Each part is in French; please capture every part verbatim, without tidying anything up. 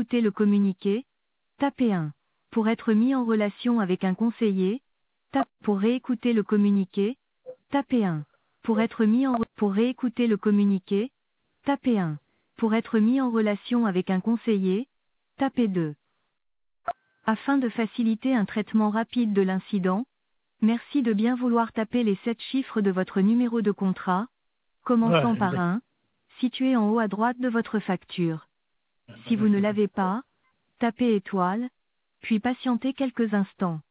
réécouter le communiqué, tapez un. Pour être mis en relation avec un conseiller, tape pour réécouter le communiqué, tapez un. Pour être mis en re- pour réécouter le communiqué, tapez un. Pour être mis en relation avec un conseiller, tapez deux. Afin de faciliter un traitement rapide de l'incident, merci de bien vouloir taper les sept chiffres de votre numéro de contrat, commençant par Ouais, un, situé en haut à droite de votre facture. Si vous ne l'avez pas, tapez étoile, puis patientez quelques instants.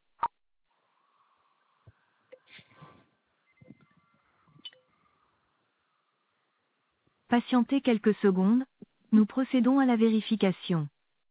Patientez quelques secondes, nous procédons à la vérification.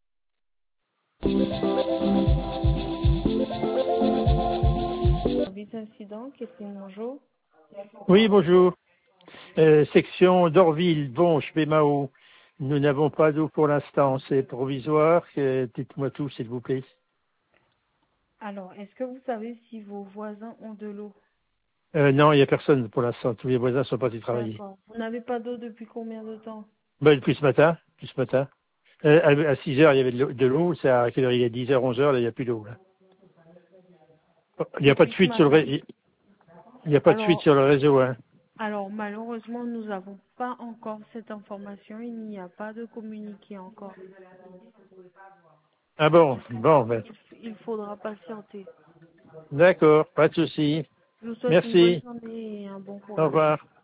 Service incident, Catherine, bonjour. oui, bonjour. Euh, section d'Orville, Bonche, Bémao. Nous n'avons pas d'eau pour l'instant, c'est provisoire. Euh, dites-moi tout, s'il vous plaît. Alors, est-ce que vous savez si vos voisins ont de l'eau? Euh, non, il n'y a personne pour l'instant. Tous les voisins sont partis travailler. D'accord. Vous n'avez pas d'eau depuis combien de temps? Ben, depuis ce matin, depuis ce matin. Euh, à, à six heures, il y avait de l'eau. de l'eau, C'est à quelle heure il est dix heures, onze heures, là, il n'y a plus d'eau. Là. Il n'y a pas de Depuis ce fuite sur le matin. ré- il n'y a pas de fuite Alors, sur le réseau, hein. alors malheureusement, nous n'avons pas encore cette information. Il n'y a pas de communiqué encore. Ah bon, bon, ben, Il, il faudra patienter. d'accord, pas de souci. Je vous souhaite une bonne Merci. journée et un bon Au courage. revoir.